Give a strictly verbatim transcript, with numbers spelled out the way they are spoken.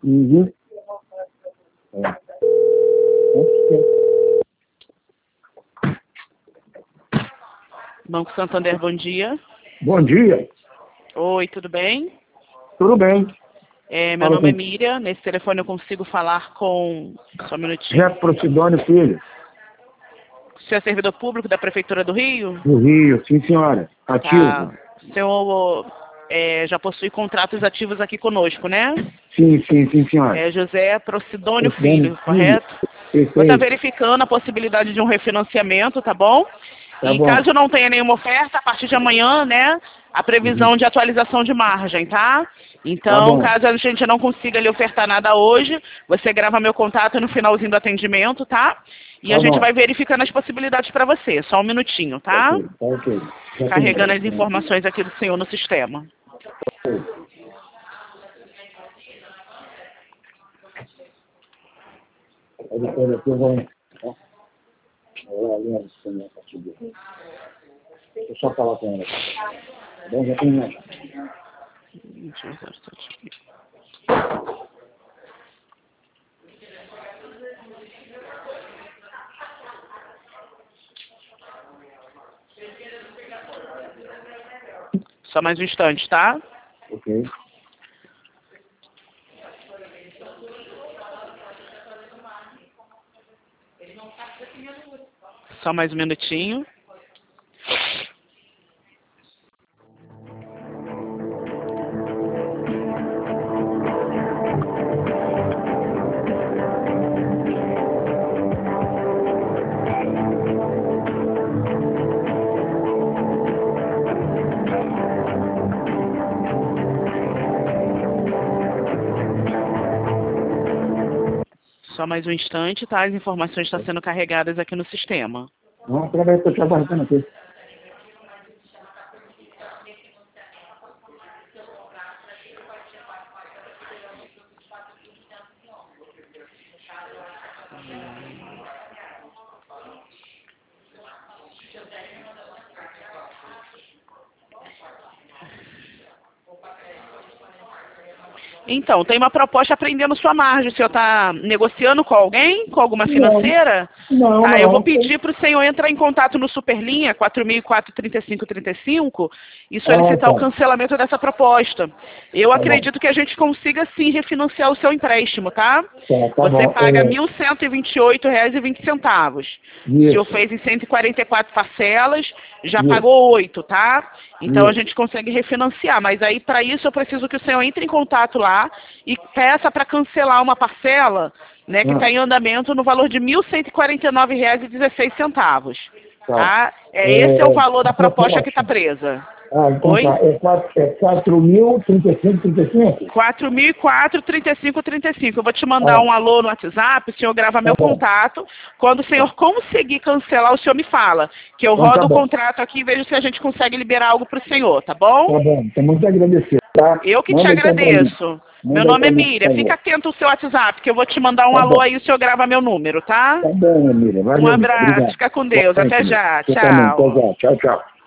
Uhum. É. Banco Santander, bom dia. Bom dia. Oi, tudo bem? Tudo bem. É, meu Fala nome é com- Miriam. Nesse telefone eu consigo falar com... Só um minutinho. Reto Procidônio Filho, Você é servidor público da Prefeitura do Rio? do Rio. Sim, senhora. Ativo. Tá. O senhor é, já possui contratos ativos aqui conosco, né? Sim, sim, sim, senhora. É José Procidônio Procidônio Filho, correto? Vou estar Perfeito. verificando a possibilidade de um refinanciamento, tá bom? Tá E bom. caso não tenha nenhuma oferta, a partir de amanhã, né, a previsão de atualização de margem, tá? Então, bom. caso a gente não consiga lhe ofertar nada hoje, você grava meu contato no finalzinho do atendimento, tá? E Tá a gente bom. vai verificando as possibilidades para você. Só um minutinho, tá? Ok, tá ok. Já Carregando tem. as informações aqui do senhor no sistema. Aí depois aqui eu vou... ó, olha ali onde você me conseguiu. Deixa eu só falar com ela. Tá bom? Já tem mais. Só mais um instante, tá? Ok. Só mais um minutinho. Só mais um instante, tá? As informações estão sendo carregadas aqui no sistema. Não, através do que eu estou aguardando aqui. Então, tem uma proposta prendendo sua margem. O senhor está negociando com alguém? Com alguma financeira? Não, Tá, não. eu vou pedir para o senhor entrar em contato no Superlinha quatro mil e quatro, trinta e cinco, trinta e cinco e solicitar Ah, o tá. cancelamento dessa proposta. Eu Tá bom. acredito que a gente consiga sim refinanciar o seu empréstimo, tá? Tá, tá Você bom. paga É, mil cento e vinte e oito reais e vinte centavos. O Isso. senhor fez em cento e quarenta e quatro parcelas, já Isso. pagou oito, tá? Então a Isso. gente consegue refinanciar, mas aí para isso eu preciso que o senhor entre em contato lá e peça para cancelar uma parcela, né, que Ah. está em andamento no valor de mil cento e quarenta e nove reais e dezesseis centavos. Tá. Tá? É, É, esse é o valor da a proposta que está proposta. presa. Ah, então Oi? tá. É quatro, é quatro mil, trinta e cinco, trinta e cinco? quatro mil e quatro, trinta e cinco, trinta e cinco. Eu vou te mandar Ah, um alô no WhatsApp, o senhor grava meu tá bom. contato. Quando o senhor conseguir cancelar, o senhor me fala. Que eu Então rodo tá o bom. contrato aqui e vejo se a gente consegue liberar algo para o senhor, tá bom? Tá bom. Então, muito agradecido, tá? Eu que te Manda então pra mim. agradeço. Meu Manda aí nome é pra mim, por Miriam. Fica favor. atento ao seu WhatsApp, que eu vou te mandar um Tá alô bom. aí e o senhor grava meu número, tá? Tá bom, Emília. Um Valeu, abraço. obrigado. Fica com Boa Deus. noite, Até Emília. já. Você também. Até Tchau. já. Tchau, tchau.